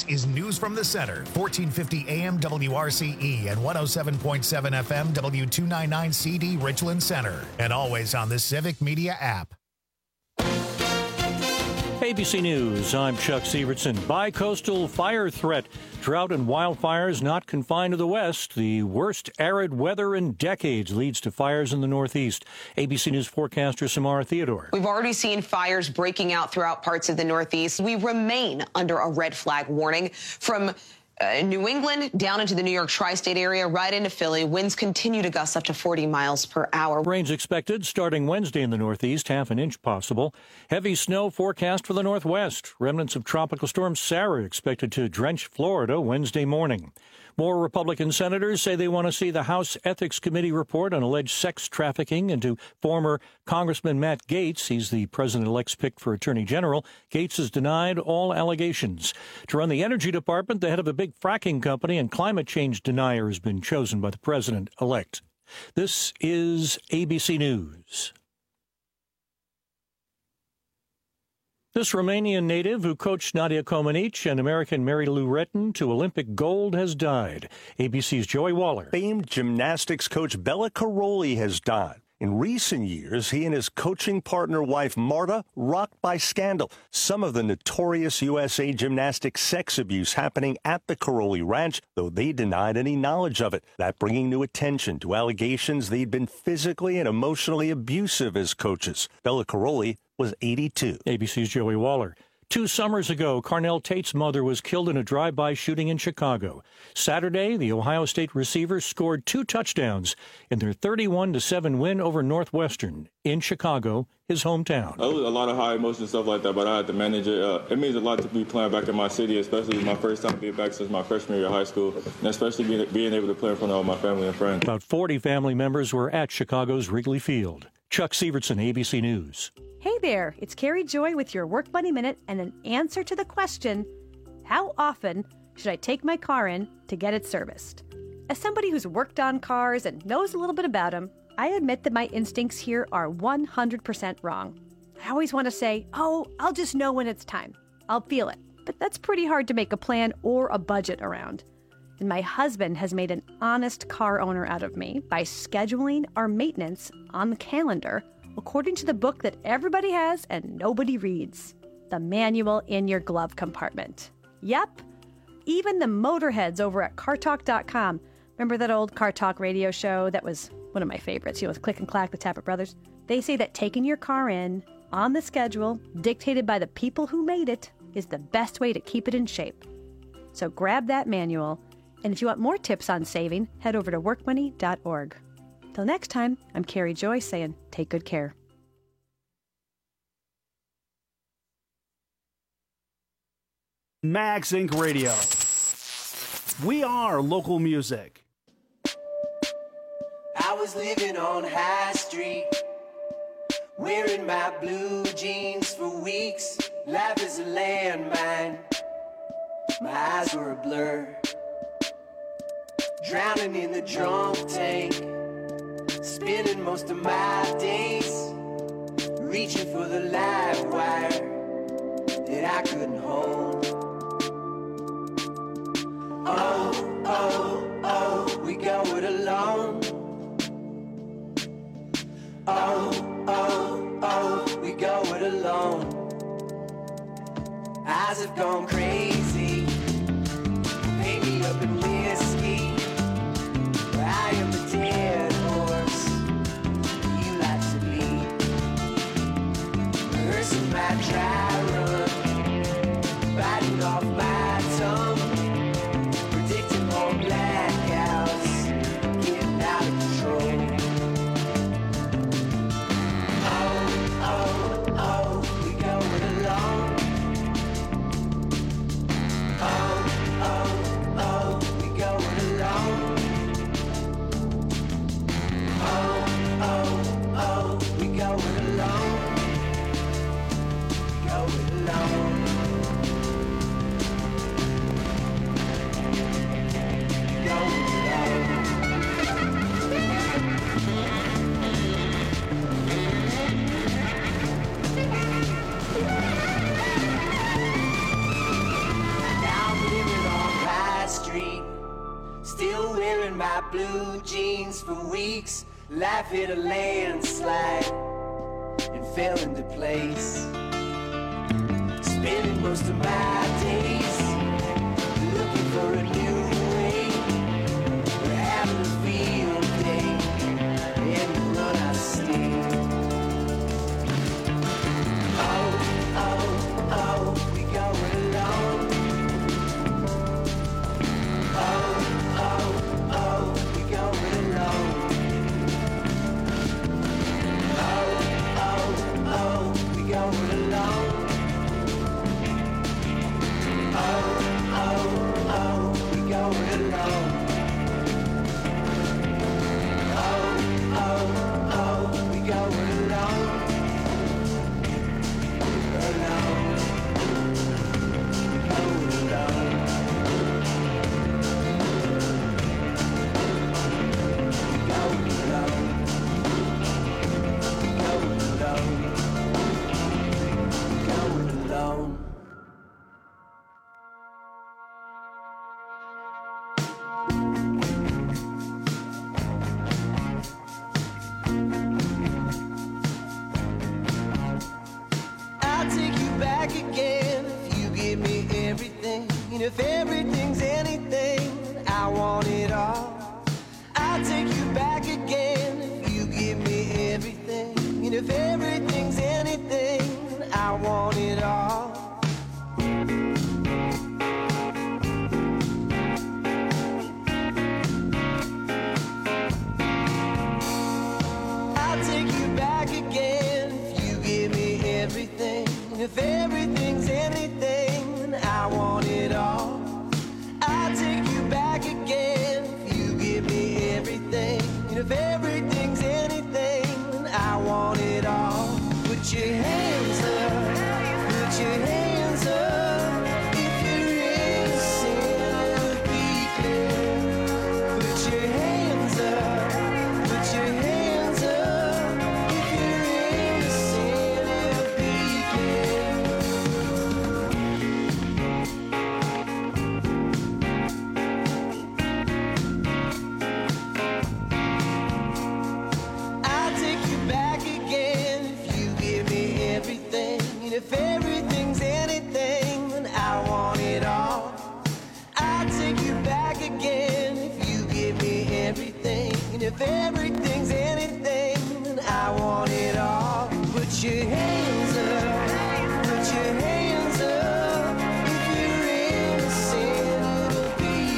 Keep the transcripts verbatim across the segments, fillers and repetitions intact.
This is News from the Center, fourteen fifty A M W R C E and one oh seven point seven F M W two ninety-nine C D Richland Center, and always on the Civic Media app. A B C News, I'm Chuck Sievertson. Bi-coastal fire threat. Drought and wildfires not confined to the west. The worst arid weather in decades leads to fires in the northeast. A B C News forecaster Samara Theodore. We've already seen fires breaking out throughout parts of the northeast. We remain under a red flag warning from Uh, New England down into the New York tri-state area, right into Philly. Winds continue to gust up to forty miles per hour. Rains expected starting Wednesday in the northeast, half an inch possible. Heavy snow forecast for the northwest. Remnants of Tropical Storm Sarah expected to drench Florida Wednesday morning. More Republican senators say they want to see the House Ethics Committee report on alleged sex trafficking into former Congressman Matt Gaetz. He's the president-elect's pick for Attorney General. Gaetz has denied all allegations. To run the Energy Department, the head of a big fracking company and climate change denier has been chosen by the president-elect. This is A B C News. This Romanian native who coached Nadia Comaneci and American Mary Lou Retton to Olympic gold has died. A B C's Joey Waller. Famed gymnastics coach Bela Karolyi has died. In recent years, he and his coaching partner wife Marta rocked by scandal. Some of the notorious U S A gymnastics sex abuse happening at the Karolyi Ranch, though they denied any knowledge of it. That bringing new attention to allegations they'd been physically and emotionally abusive as coaches. Bela Karolyi was eighty-two. A B C's Joey Waller. Two summers ago, Carnell Tate's mother was killed in a drive-by shooting in Chicago. Saturday, the Ohio State receivers scored two touchdowns in their thirty-one to seven win over Northwestern in Chicago, his hometown. It was a lot of high emotion stuff like that, but I had to manage it. Uh, it means a lot to be playing back in my city, especially my first time being back since my freshman year of high school, and especially being, being able to play in front of all my family and friends. About forty family members were at Chicago's Wrigley Field. Chuck Sievertson, A B C News. Hey there, it's Carrie Joy with your Work Money Minute and an answer to the question, how often should I take my car in to get it serviced? As somebody who's worked on cars and knows a little bit about them, I admit that my instincts here are one hundred percent wrong. I always want to say, oh, I'll just know when it's time. I'll feel it. But that's pretty hard to make a plan or a budget around. And my husband has made an honest car owner out of me by scheduling our maintenance on the calendar according to the book that everybody has and nobody reads, the manual in your glove compartment. Yep, even the motorheads over at car talk dot com. Remember that old Car Talk radio show that was one of my favorites, you know, with Click and Clack, the Tappet Brothers? They say that taking your car in on the schedule, dictated by the people who made it, is the best way to keep it in shape. So grab that manual, and if you want more tips on saving, head over to work money dot org. Till next time, I'm Carrie Joy saying, take good care. Max Inc Radio. We are local music. I was living on High Street, wearing my blue jeans for weeks. Life is a landmine. My eyes were a blur, drowning in the drunk tank, spending most of my days reaching for the live wire that I couldn't hold. Oh, oh, oh, we go it alone. Oh, oh, oh, we go it alone. Eyes have gone crazy, paint me up in whiskey. I am the dead horse you like to lead, rehearsing my dry run, biting off my tongue, predicting more blackouts, getting out of control. Oh, oh, oh, we go it alone. wearing my blue jeans for weeks. Life hit a landslide and fell into place. Spending most of my days looking for a new way. We're having a field day and the run I stay. Oh, oh, oh, we going along. Oh, oh, oh, we going along. Oh, oh, oh, we going along. Oh, oh, oh, we going along. Oh, oh, oh, we going along. Along. Going along. Going along. Going along. Going along. I'll take you back again if you give me everything. And if everything's anything, I want it all. I'll take you back again if you give me everything. And if everything's anything, I want it all. I'll take you back again if you give me everything. If everything's anything, I want it all. I'll take you back again if you give me everything. And if everything's anything, I want it all. Put your hands up, put your hands up. If you're innocent, be clear. Put your hands up, put your hands up. If you're innocent, be clear. I'll take you back again if you give me everything. And if everything's anything, then I want it all. I'll take you back again if you give me everything. And if everything's anything, then I want it all. Put your hands up, put your hands up. If you're innocent, it'll be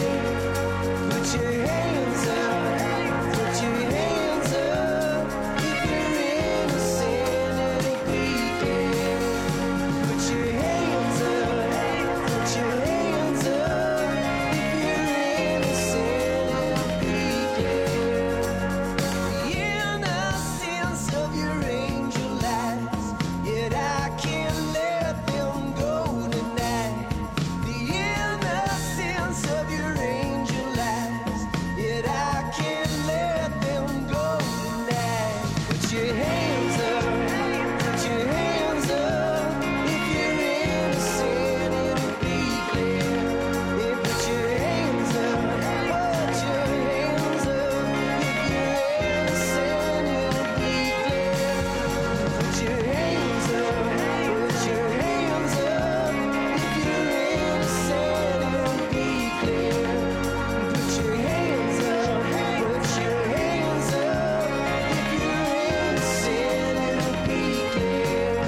clear. Put your hands up, put your hands up. If you're innocent, it'll be clear. Put your hands up, put your hands up. If you're innocent, it'll be clear. The innocence of your angel eyes, yet I can't let them go tonight. The innocence of your angel eyes, yet I can't let them go tonight. Put your hands up, put your hands up. If you're innocent, it'll be clear. Yeah, put your hands up, put your hands up. If you're innocent, it'll be clear. Put your hands up, put your hands up. If you're innocent, it'll be clear. Put your hands up, put your hands up. If you're innocent, it'll be clear.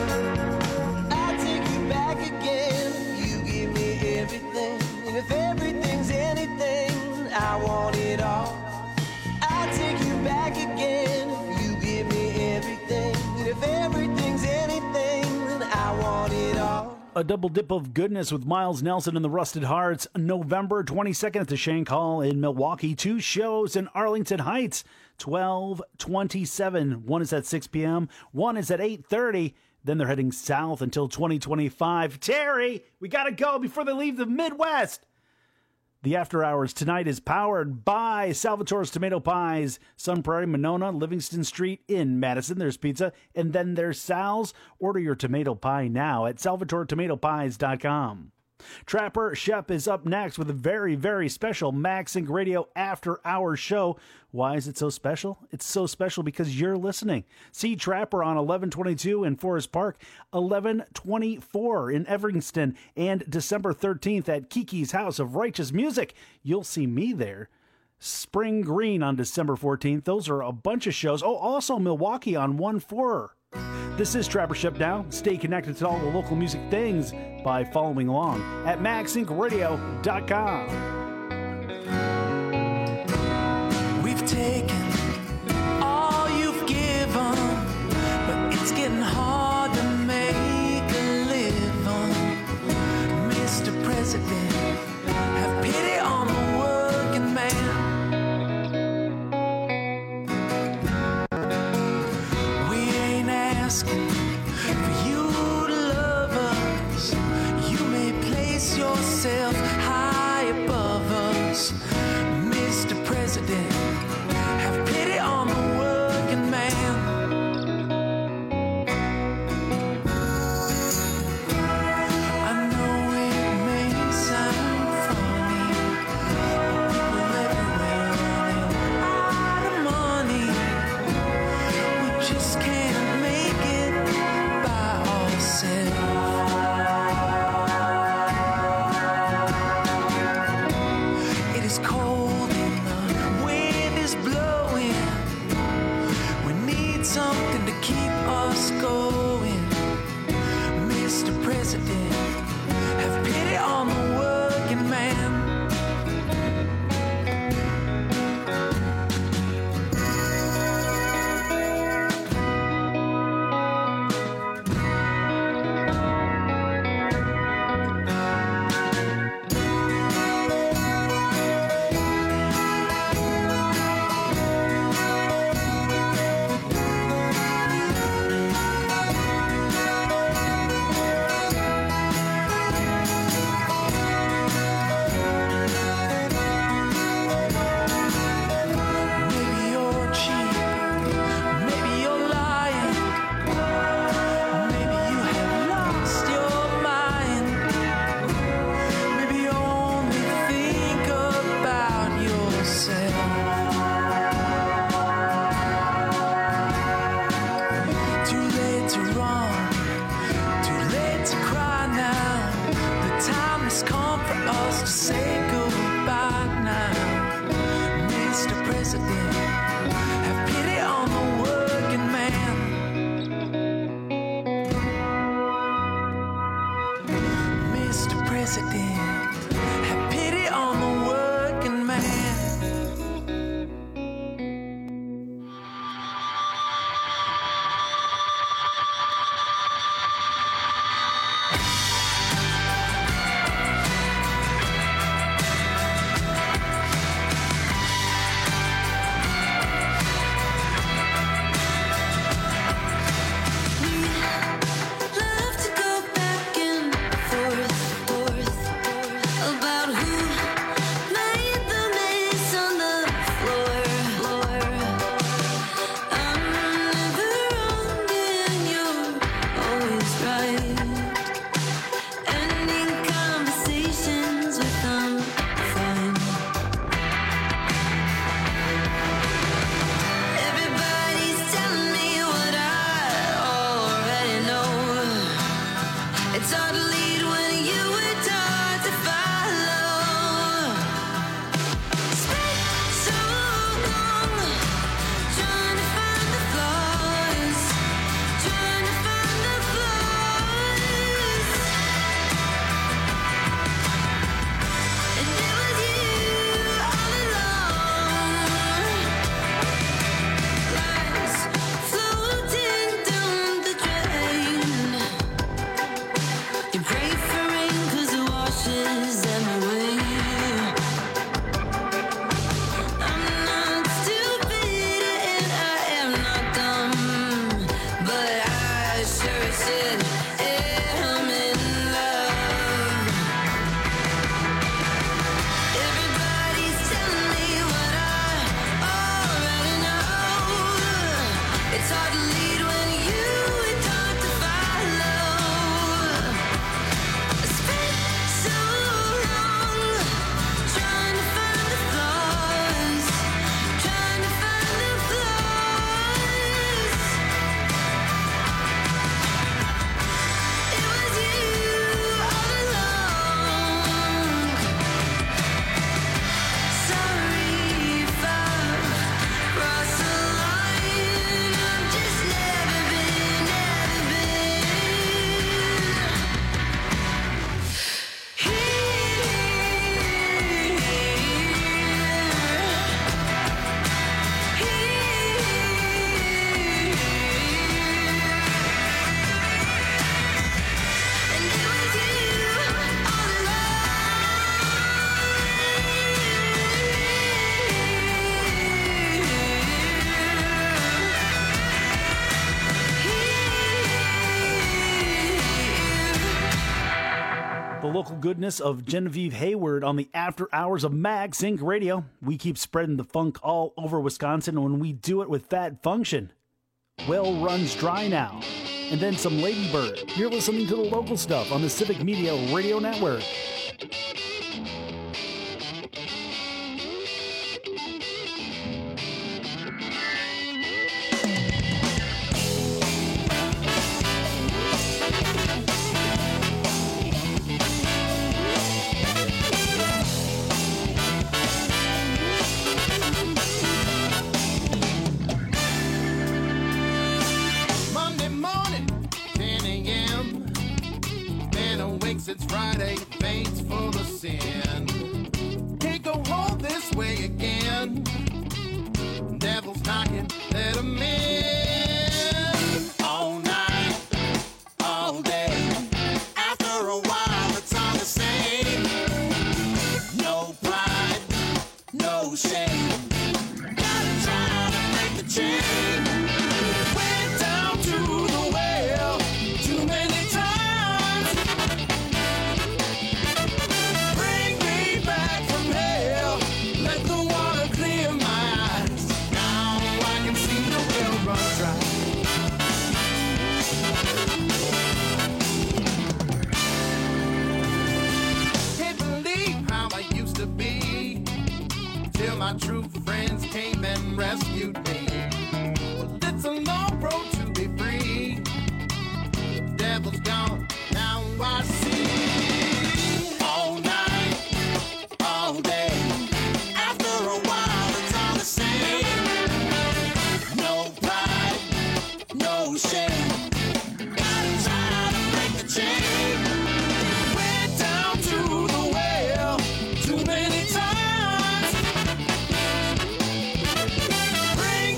I'll take you back again if you give me everything. And if everything's anything, I want it all. I'll take you back again if you give me everything. And if everything's anything, then I want it all. A double dip of goodness with Miles Nelson and the Rusted Hearts, November twenty-second at the Shank Hall in Milwaukee. Two shows in Arlington Heights, twelve twenty-seven. One is at six p.m., one is at eight thirty. Then they're heading south until twenty twenty-five. Terry, we got to go before they leave the Midwest. The After Hours tonight is powered by Salvatore's Tomato Pies, Sun Prairie, Monona, Livingston Street in Madison. There's pizza. And then there's Sal's. Order your tomato pie now at salvatore tomato pies dot com. Trapper Shep is up next with a very, very special MagSync Radio After Hours show. Why is it so special? It's so special because you're listening. See Trapper on eleven twenty-two in Forest Park, eleven twenty-four in Evanston, and December thirteenth at Kiki's House of Righteous Music. You'll see me there. Spring Green on December fourteenth. Those are a bunch of shows. Oh, also Milwaukee on one four. This is Trapper Shep now. Stay connected to all the local music things by following along at mag sync radio dot com. We've taken all you've given, but it's getting hard to make a living. Mister President, have pity on the working man. We ain't asking for you to love us. You may place yourself high above us. Mister President, have pity on the working man. I know it may sound funny, local goodness of Genevieve Hayward on the After Hours of Mag Sync Radio. We keep spreading the funk all over Wisconsin when we do it with Fat Function. Well Runs Dry Now. And then some Ladybird. You're listening to the local stuff on the Civic Media Radio Network. It's Friday, thanks for the sin. Can't go home this way again. Devil's knocking, let him in. All night, all day. After a while, it's all the same. No pride, no shame. Gotta try to make the change. Went down to the well too many times. My true friends came and rescued me. Well, it's a long road to be free. Devil's gone, now I see. All night, all day. After a while, it's all the same. No pride, no shame. Gotta try to break the chain. Went down to the well too many times. Bring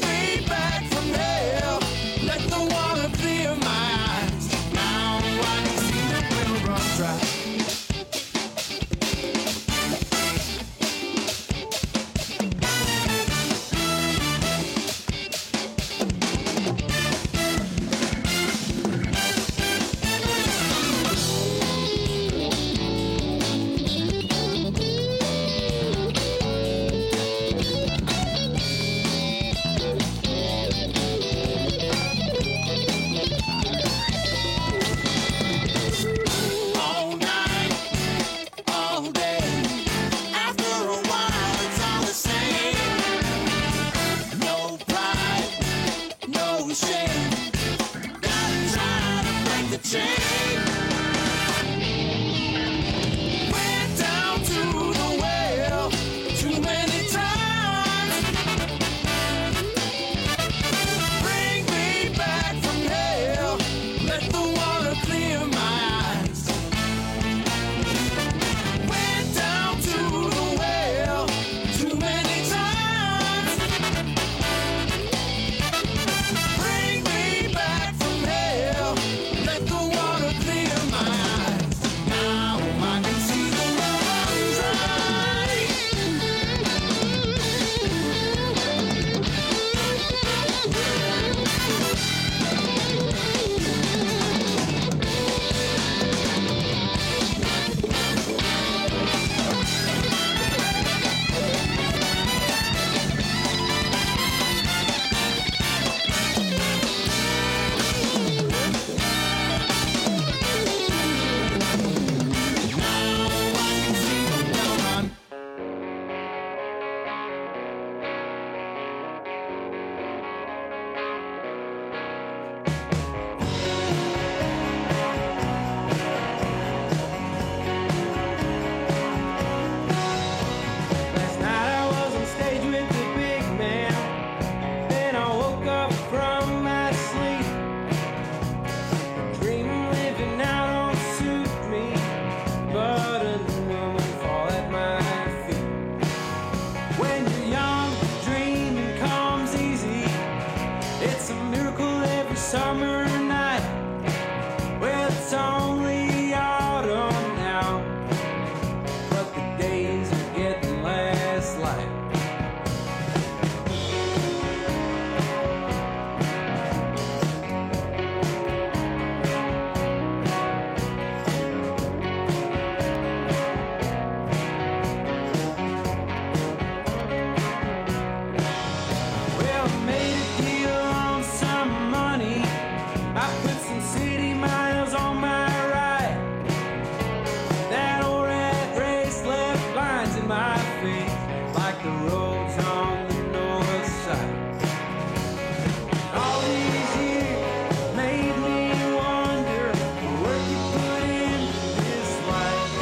faith like the roads on the north side. All these years made me wonder the work you put in this life.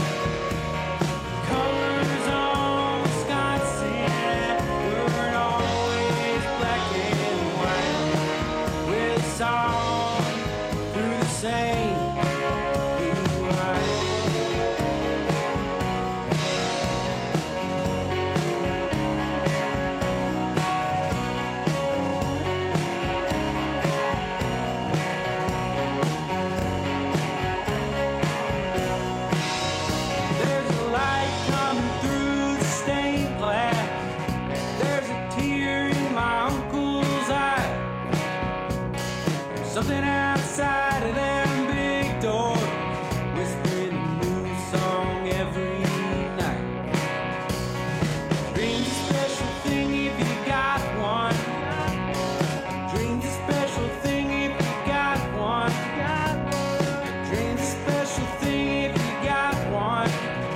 Colors on Wisconsin weren't always black and white. With song through the same blue light. There's a light coming through the stained glass. There's a tear in my uncle's eye. Something outside of them big doors, whispering a new song every night. Dreams a special thing if you got one. Dreams a special thing if you got one. Dreams a special thing if you got one.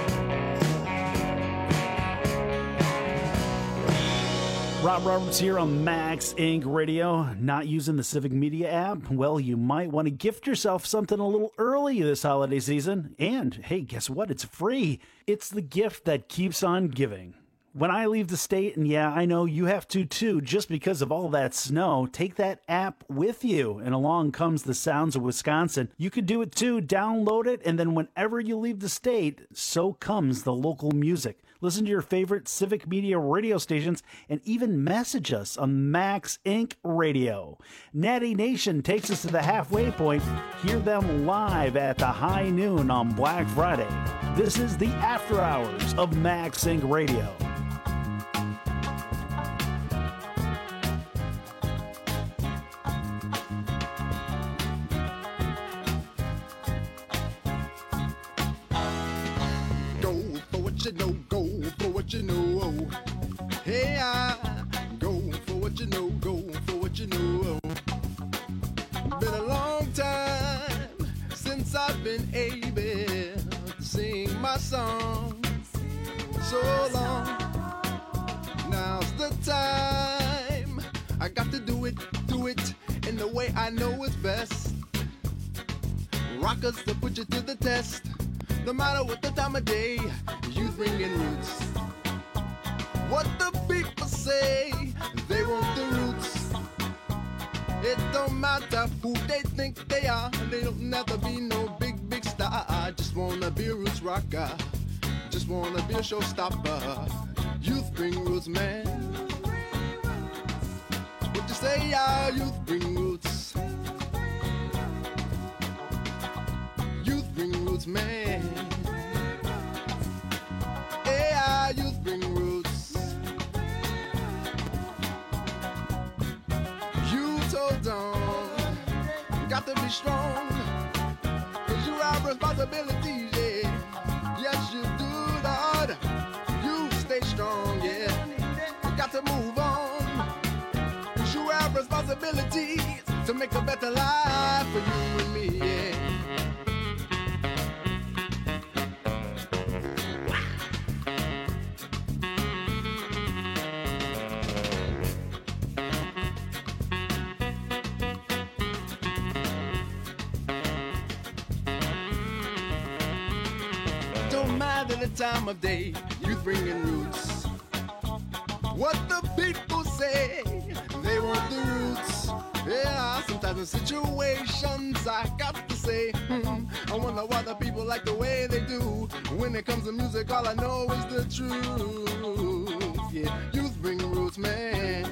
Rob Roberts here on Max Incorporated. Radio. Not using the Civic Media app? Well, you might want to gift yourself something a little early this holiday season. And hey, guess what? It's free. It's the gift that keeps on giving. When I leave the state, and yeah, I know you have to too, just because of all that snow, take that app with you. And along comes the sounds of Wisconsin. You could do it too. Download it, and then whenever you leave the state, so comes the local music. Listen to your favorite Civic Media radio stations and even message us on Max Incorporated. Radio. Natty Nation takes us to the halfway point. Hear them live at the high noon on Black Friday. This is the After Hours of Max Incorporated. Radio. You know, go for what you know. Hey, I go for what you know, go for what you know. Been a long time since I've been able to sing my song. So long, now's the time. I got to do it, do it in the way I know is best. Rockers to put you to the test. No matter what the time of day, youth bringing roots. What the people say, they want the roots. It don't matter who they think they are, they don't never be no big, big star. I just wanna be a roots rocker, just wanna be a showstopper. Youth bring roots, man. What you say, yeah, youth bring roots. Youth bring roots, man. Yeah, youth bring roots. Youth hold on, got to be strong, cause you have responsibilities, yeah. Yes, you do, Lord. You stay strong, yeah. You got to move on, cause you have responsibilities to make a better life for you and me, yeah. The time of day, youth bringing roots. What the people say, they want the roots. Yeah, sometimes in situations I got to say, hmm, I wonder why the people like the way they do. When it comes to music, all I know is the truth. Yeah, youth bring roots, man.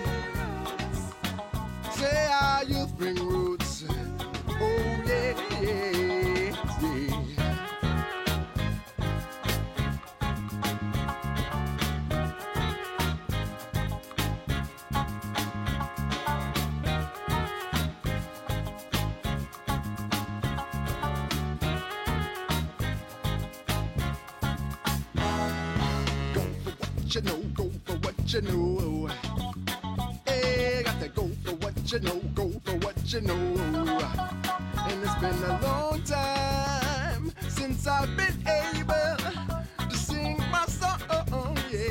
Say our youth bring roots. Oh yeah, yeah, yeah. You know, go for what you know. Hey, got to go for what you know, go for what you know. And it's been a long time since I've been able to sing my song, yeah.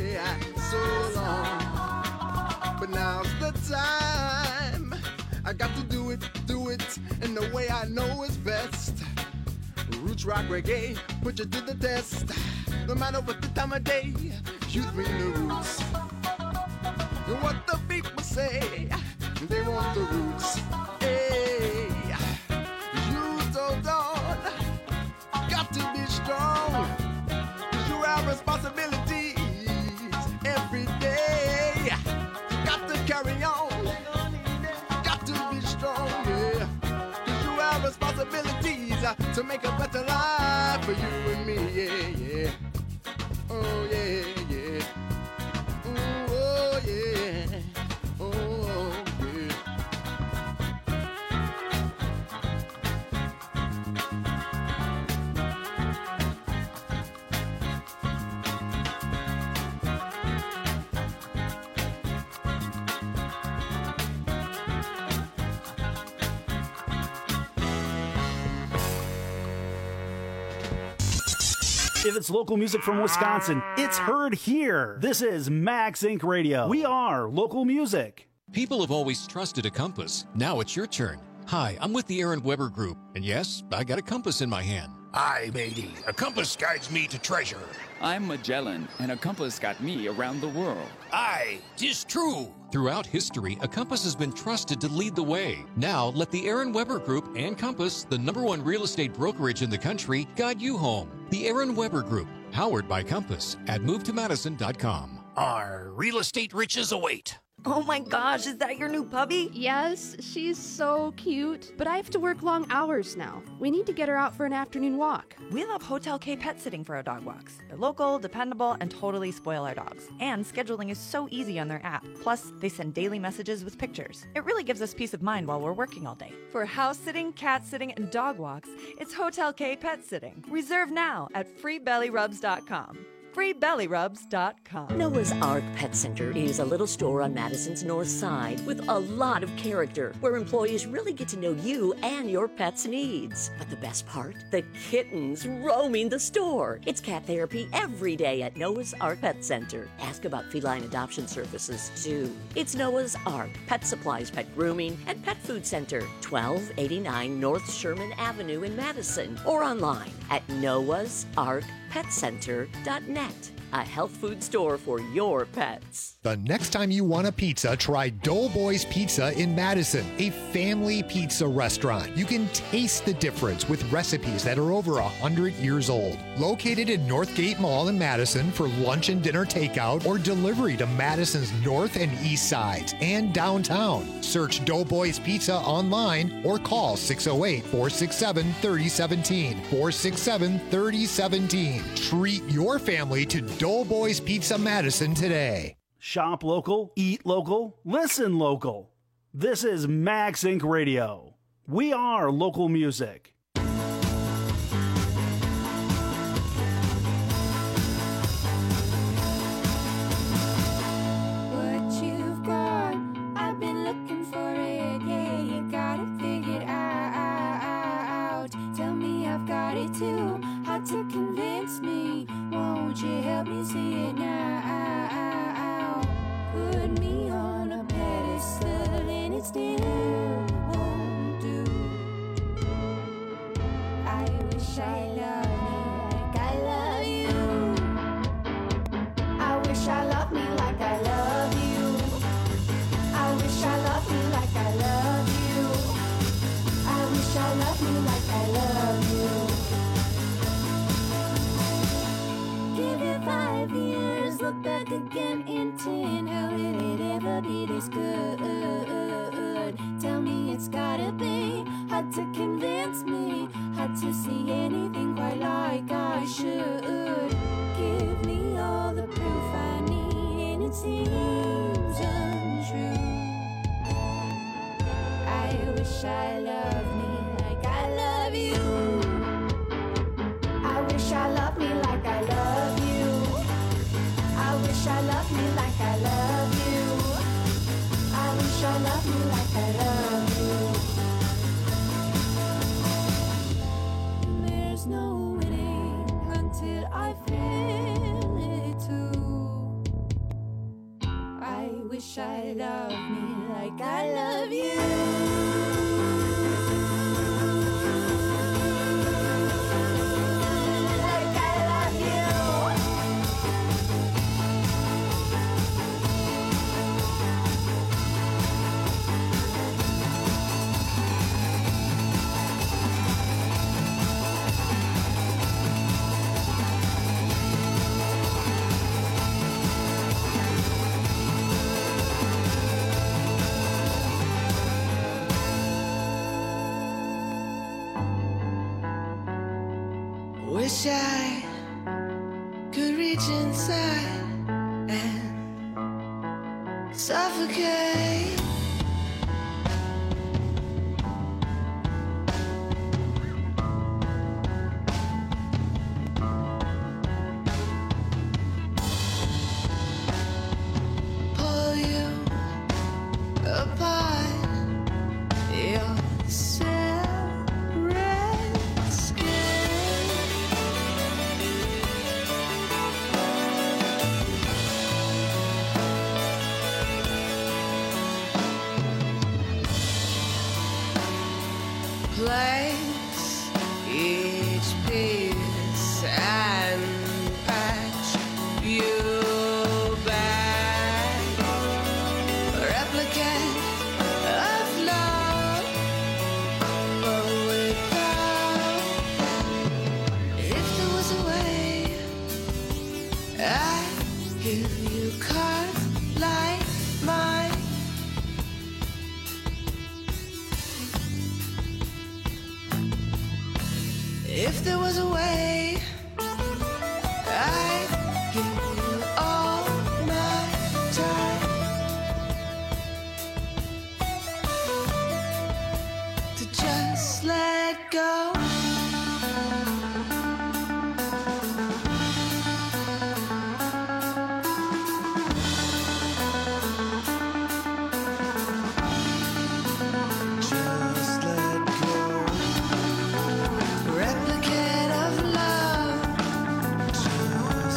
time. I got to do it, do it in the way I know is best. Roots rock reggae, put you to the test. No matter what the time of day, you bring the roots. And what the people say, they want the roots. Hey, you don't on, got to be strong. Cause you have responsibilities every day. Got to carry on, got to be strong, yeah. Cause you have responsibilities uh, to make a better life for you and me, yeah, yeah. Oh, yeah, yeah. Ooh, oh, yeah. Oh, yeah. If it's local music from Wisconsin, it's heard here. This is Max Inc Radio. We are local music. People have always trusted a compass. Now it's your turn. Hi, I'm with the Aaron Weber Group, and yes, I got a compass in my hand. Aye, matey. A compass guides me to treasure. I'm Magellan, and a compass got me around the world. Aye, 'tis true. Throughout history, a compass has been trusted to lead the way. Now, let the Aaron Weber Group and Compass, the number one real estate brokerage in the country, guide you home. The Aaron Weber Group, powered by Compass, at move to madison dot com. Our real estate riches await. Oh my gosh, is that your new puppy? Yes, she's so cute. But I have to work long hours now. We need to get her out for an afternoon walk. We love Hotel K Pet Sitting for our dog walks. They're local, dependable, and totally spoil our dogs. And scheduling is so easy on their app. Plus, they send daily messages with pictures. It really gives us peace of mind while we're working all day. For house sitting, cat sitting, and dog walks, it's Hotel K Pet Sitting. Reserve now at free belly rubs dot com. free belly rubs dot com. Noah's Ark Pet Center is a little store on Madison's north side with a lot of character where employees really get to know you and your pet's needs. But the best part? The kittens roaming the store. It's cat therapy every day at Noah's Ark Pet Center. Ask about feline adoption services too. It's Noah's Ark Pet Supplies, Pet Grooming, and Pet Food Center, twelve eighty-nine North Sherman Avenue in Madison, or online at noahs ark pet center dot net. A health food store for your pets. The next time you want a pizza, try Doughboys Pizza in Madison, a family pizza restaurant. You can taste the difference with recipes that are over one hundred years old. Located in Northgate Mall in Madison for lunch and dinner takeout or delivery to Madison's north and east sides and downtown. Search Doughboys Pizza online or call six oh eight, four six seven, three oh one seven, four six seven, three oh one seven. Treat your family to Doughboys Pizza Madison today. Shop local, eat local, listen local. This is Max Inc Radio. We are local music. What you've got, I've been looking for it. Yeah, you got it figured out. Tell me I've got it too. Hard to convince me. Won't you help me see it now? Put me on a pedestal and it still won't do. I wish I loved me like I love you. I wish I loved me like I love you. I wish I loved me like I love you. I wish I loved me like I love you. Give it five years, look back again in ten. How will it ever be this good? Tell me it's gotta be hard to convince me, hard to see anything quite like I should. Give me all the proof I need and it seems untrue. I wish I loved me like I love you. I wish I loved me like I love you. I wish I loved me like I love you. I wish I loved me like I love you. There's no winning until I feel it too. I wish I loved me like like I love you. Like I love you. Wish I could reach inside and suffocate. Pull you apart. Your separate skin. Place each piece and patch you back. Replicate of love, but without. If there was a way, I'd give you cards like mine. If there was a way, I'd give you all my time to just let go. Just let go. Replicate of love. Just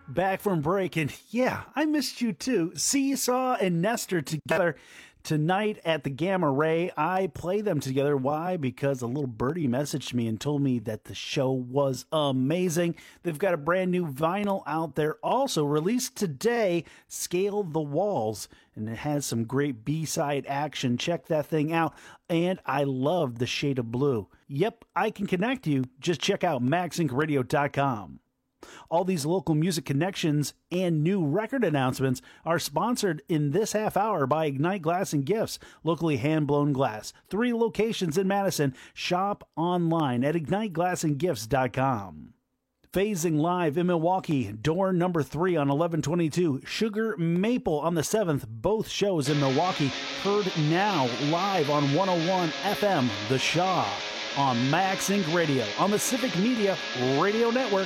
Back from break, and yeah, I missed you too. Seesaw and Nestor together tonight at the Gamma Ray. I play them together. Why? Because a little birdie messaged me and told me that the show was amazing. They've got a brand new vinyl out there, also released today, Scale the Walls, and it has some great B-side action. Check that thing out. And I love the shade of blue. Yep, I can connect you. Just check out max inc radio dot com. All these local music connections and new record announcements are sponsored in this half hour by Ignite Glass and Gifts, locally hand-blown glass. Three locations in Madison. Shop online at ignite glass and gifts dot com. Phasing live in Milwaukee, Door number three on eleven twenty-two, Sugar Maple on the seventh, both shows in Milwaukee. Heard now live on one oh one F M, The Shaw, on Max Inc Radio, on the Civic Media Radio Network.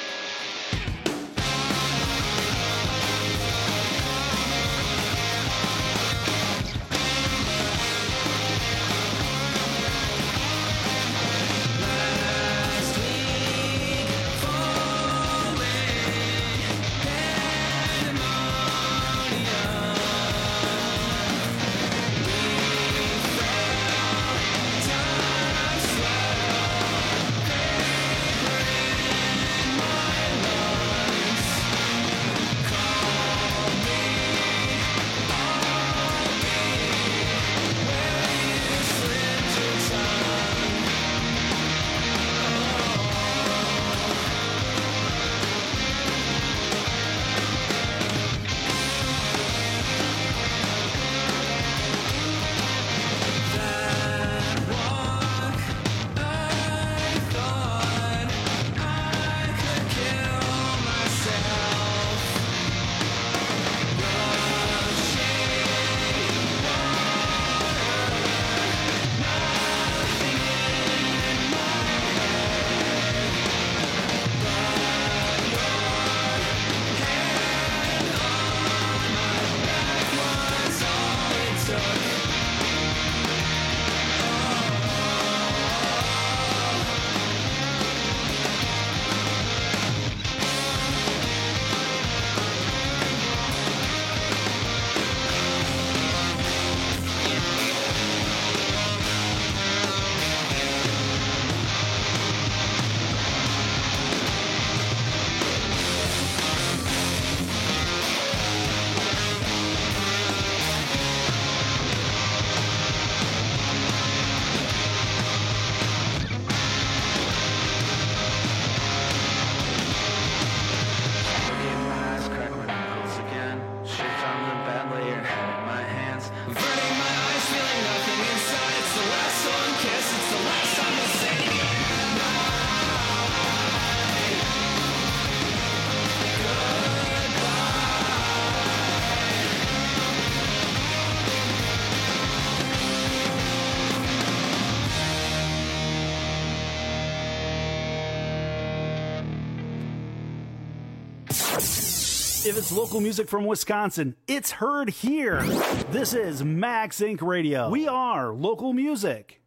If it's local music from Wisconsin, it's heard here. This is Max Inc Radio. We are local music.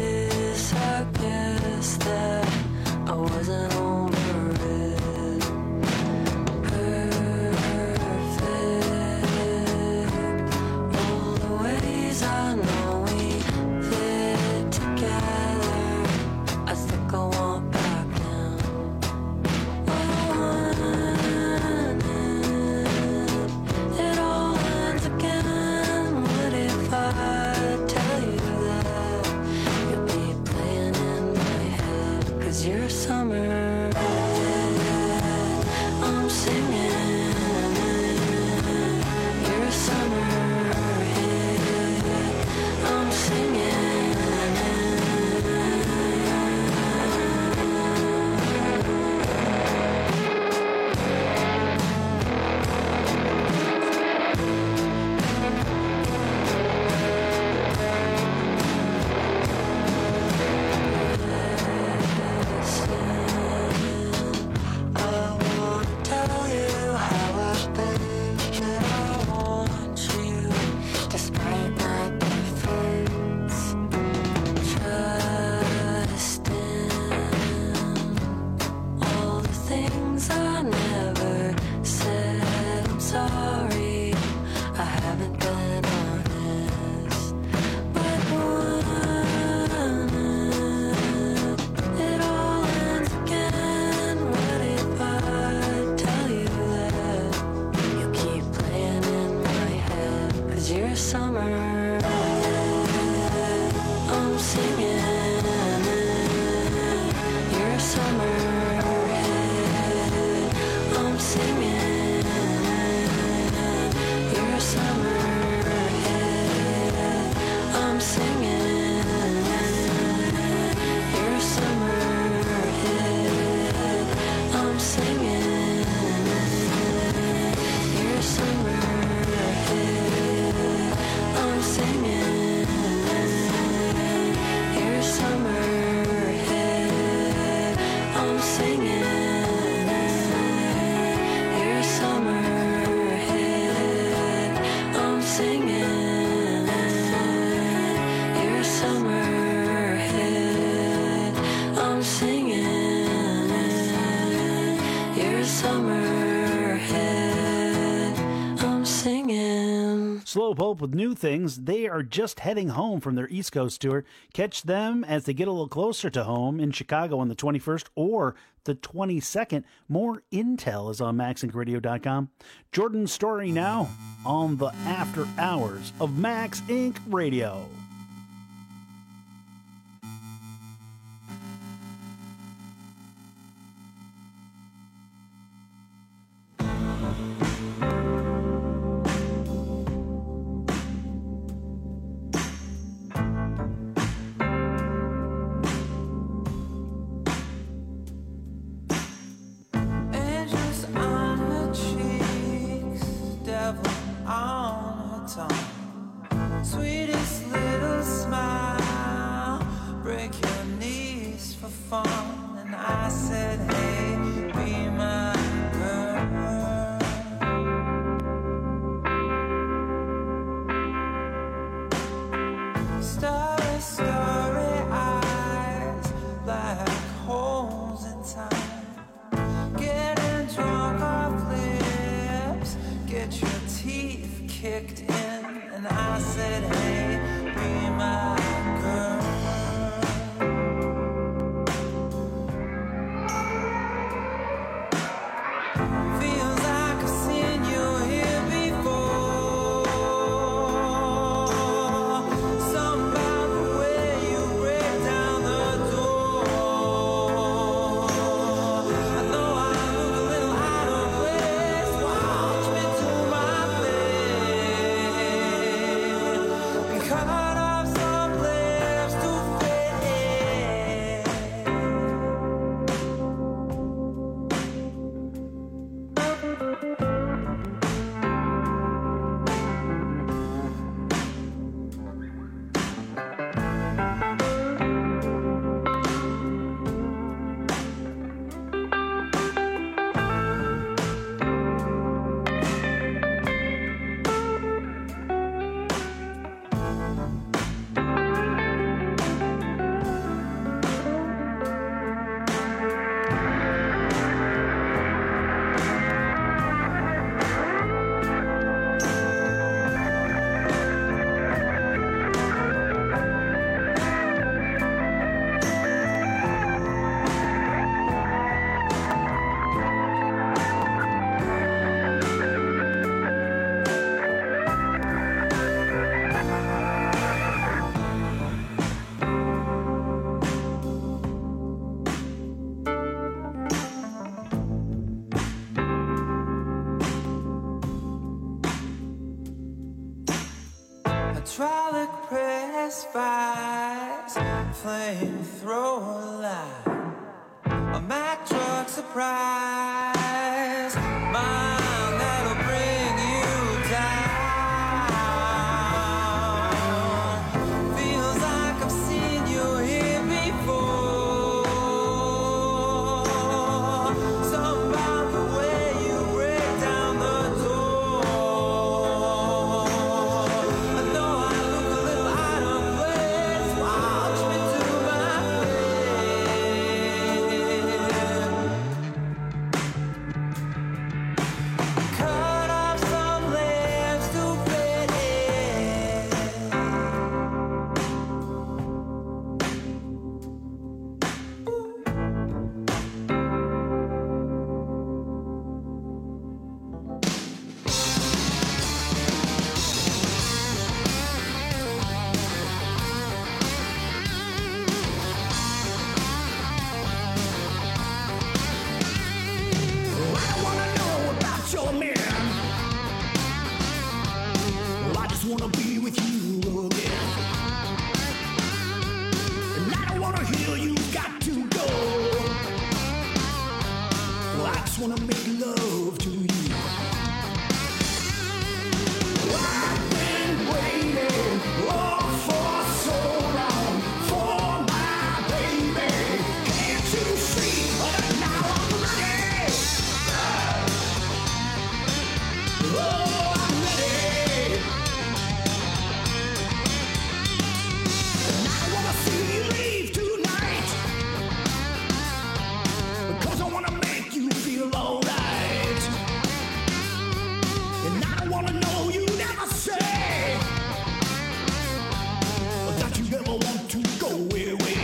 That I wasn't over it. I'm singing. You're a summer head. I'm singing. You're a summer head. I'm singing. You're a summer head. I'm singing. You're a summer head. I'm singing. You're a summer head. I'm singing. You're a summer head. I'm singing. You're a summer head. I'm singing. You're a summer head. I'm singing. Slow Pulp with new things. They are just heading home from their East Coast tour. Catch them as they get a little closer to home in Chicago on the twenty-first or the twenty-second. More intel is on max inc radio dot com. Jordan's story now on the after hours of Max Inc Radio. Angels on her cheeks, devil on her tongue. Sweetest little smile, break your knees for fun. And I said, hey, be my girl. Starry, starry eyes, black holes in time. Getting drunk off lips, get your teeth kicked in. And I said, hey, be my girl. Feels like I've seen you here before. Something about the way you break down the door. I know I look a little out of place. Watch me do my thing. Be caught off some place to fit. Hydraulic press fires, flamethrower line, a Mack truck surprise, mine that'll bring you down. Feels like I've seen you here before. Something about the way you break down the door. I know I look a little out of place. Watch me do my thing. with you again. And I don't wanna hear you got to go. Well, I just wanna make love to you. I've been waiting oh, for so long for my baby. Can't you see that now I'm ready? Oh, I'm ready. And I wanna see you leave tonight, because I wanna make you feel alright. And I don't wanna know you never say that you never want to go away.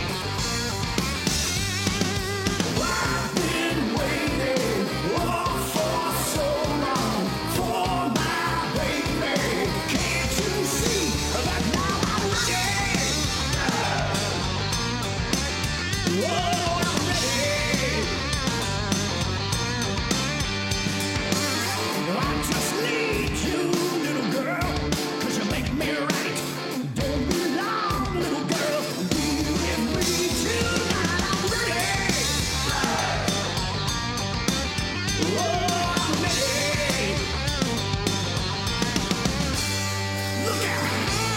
I've been waiting oh, for so long for my baby. Can't you see that now I'm ready? Oh, I'm ready. I just need you, little girl, 'cause you make me right. Don't be long, little girl, be with me tonight. I'm ready. Oh, I'm ready. Look out.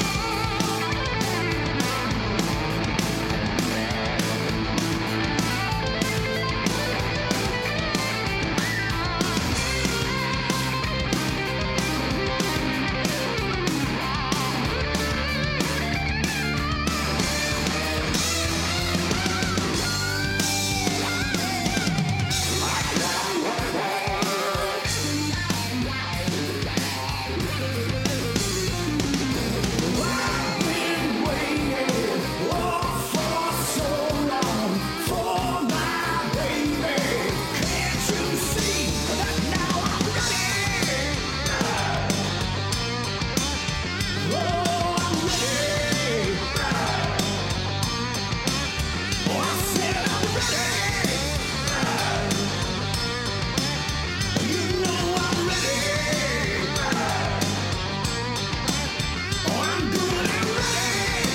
I've been waiting oh, for so long for my baby. Can't you see that now I'm ready? Oh, I'm ready. Oh, I said I'm ready. You know I'm ready. Oh, I'm good and ready.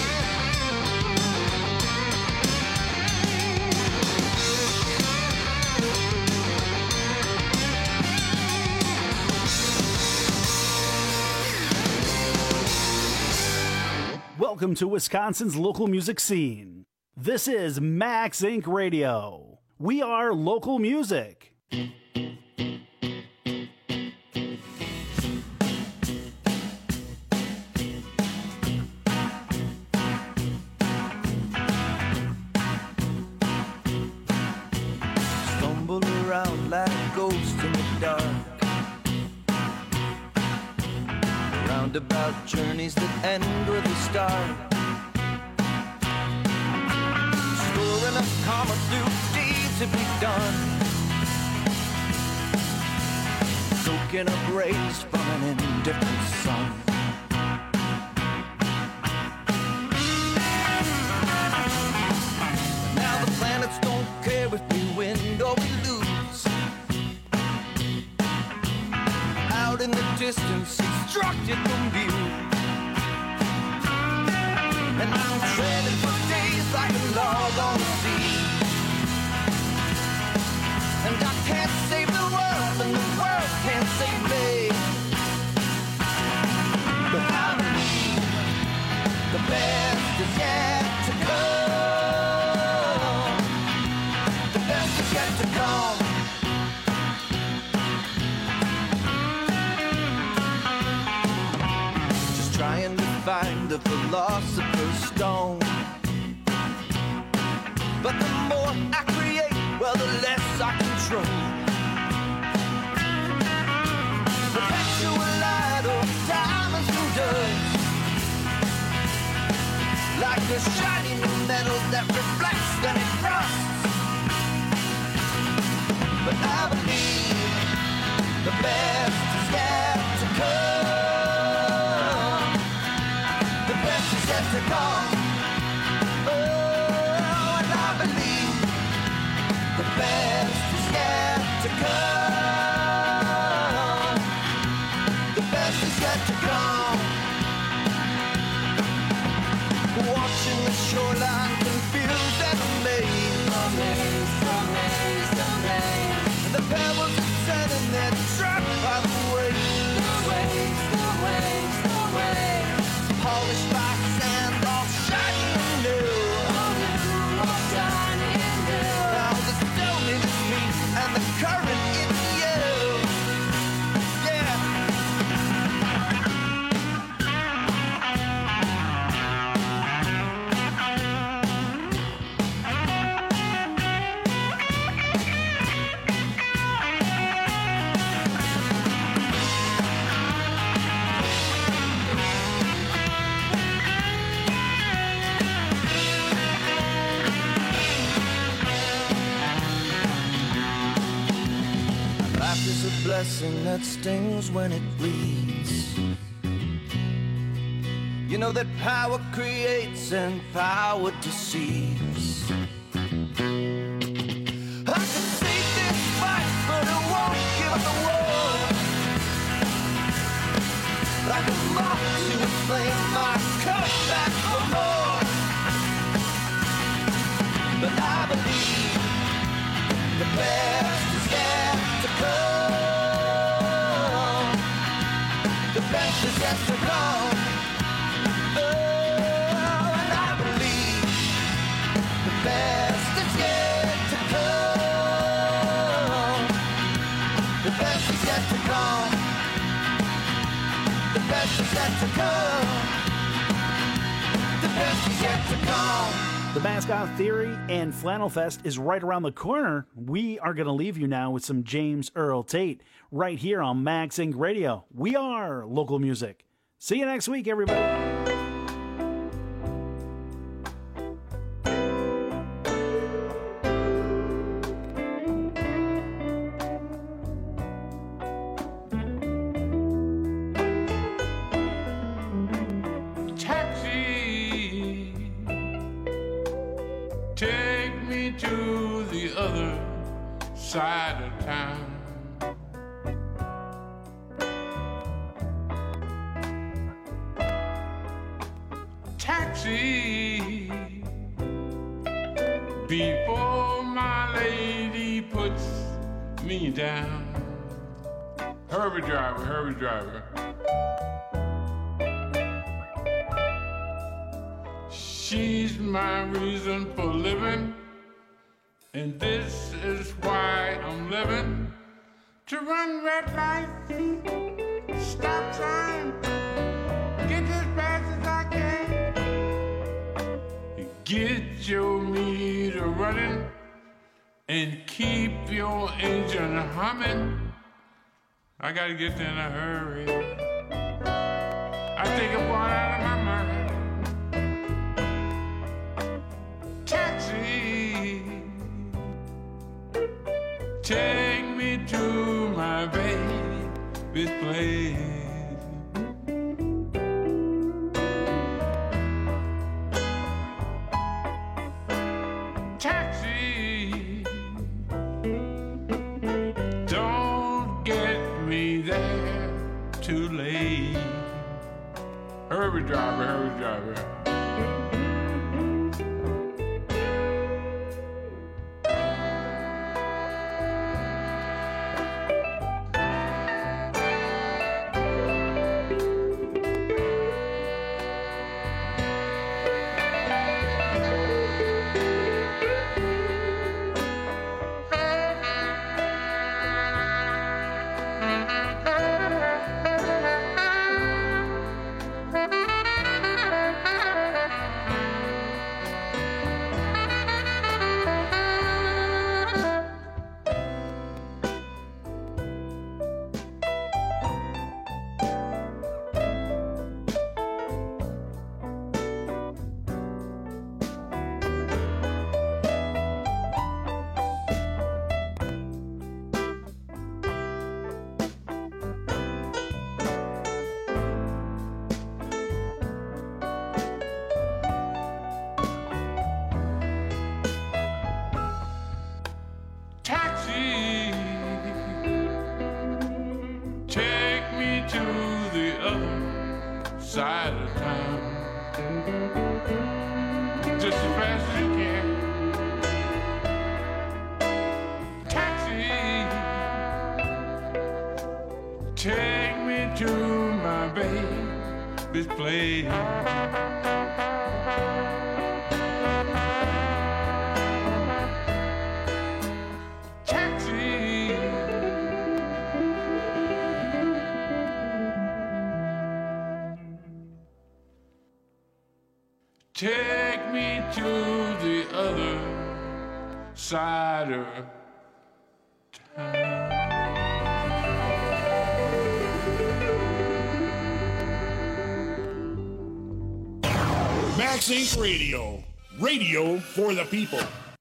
Welcome to Wisconsin's local music scene. This is Max Inc Radio. We are local music. Stumble around like ghosts in the dark. Roundabout journeys that end with a start. Storing up karma through deeds to be done. Soaking up rays from an indifferent sun. Now the planets don't care if we win or we lose. Out in the distance, obstructed from view. And I'm trailing for days like a log on the sea. And I can't save the world, and the world can't save me. But I believe the best is yet to come. The best is yet to come. Just trying to find the philosopher's stone. But the more I create, well, the less I control. Perpetual light or diamonds from dust. Like a shiny new metal that reflects then it rusts. But I believe the best is yet to come. The best is yet to come. Oh, and I believe the best is yet to come. The best is yet to come. watching the shoreline confused and amazed. Amazed, amazed, amazed. And the pebbles are turning their track by the waves. The waves, the waves, the waves. Polished by sand, all shiny and new. All new, all shiny and new. Now the stone is me and the current is you. Yeah. Life is a blessing that stings when it bleeds. You know that power creates and power deceives. I can see this fight, but I won't give up the war. Like a moth to a flame, I come back for more. But I believe the best is yet to come. The best is yet to come. Oh, and I believe the best is yet to come. The best is yet to come. The best is yet to come. The best is yet to come. The Mascot Theory and Flannel Fest is right around the corner. We are going to leave you now with some James Earl Tate right here on Max Inc Radio. We are local music. See you next week, everybody. Taxi, take me to the other side of town. Taxi, before my lady puts me down. Hurry, driver, hurry, driver. She's my reason for living, and this is why I'm living. To run red lights, stop sign, get as fast as I can. Get your meter running and keep your engine humming. I gotta get there in a hurry. I take a one out of my mind. Taxi, take me to my baby's place. Taxi, don't get me there too late. Hurry, driver, hurry, driver. misplaced. Taxi. Take me to the other side of town. Max Inc Radio. Radio for the people.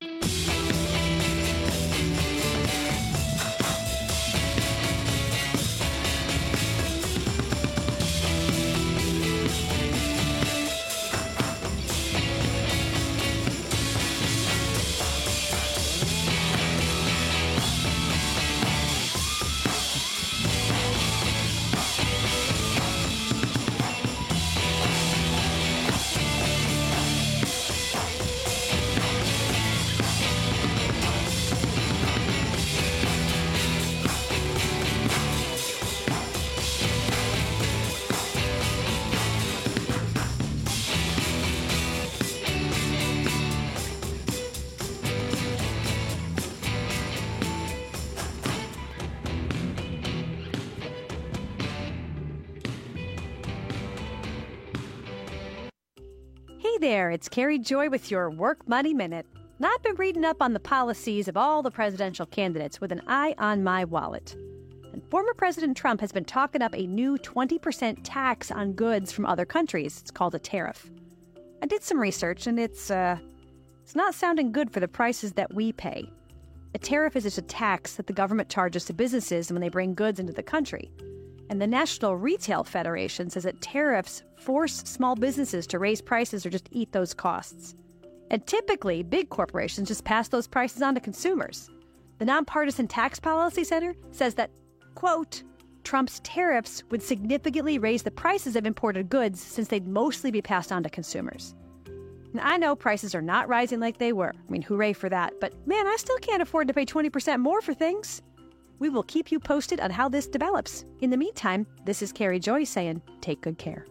There, it's Carrie Joy with your Work Money Minute. And I've been reading up on the policies of all the presidential candidates with an eye on my wallet. And former President Trump has been talking up a new twenty percent tax on goods from other countries. It's called a tariff. I did some research, and it's, uh, it's not sounding good for the prices that we pay. A tariff is just a tax that the government charges to businesses when they bring goods into the country. And the National Retail Federation says that tariffs force small businesses to raise prices or just eat those costs. And typically, big corporations just pass those prices on to consumers. The Nonpartisan Tax Policy Center says that, quote, Trump's tariffs would significantly raise the prices of imported goods since they'd mostly be passed on to consumers. Now, I know prices are not rising like they were. I mean, hooray for that. But man, I still can't afford to pay twenty percent more for things. We will keep you posted on how this develops. In the meantime, this is Carrie Joy saying, take good care.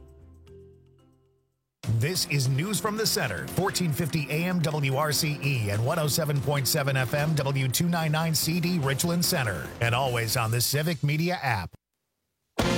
This is News from the Center, fourteen fifty A M W R C E and one oh seven point seven F M W two ninety-nine C D Richland Center, and always on the Civic Media app.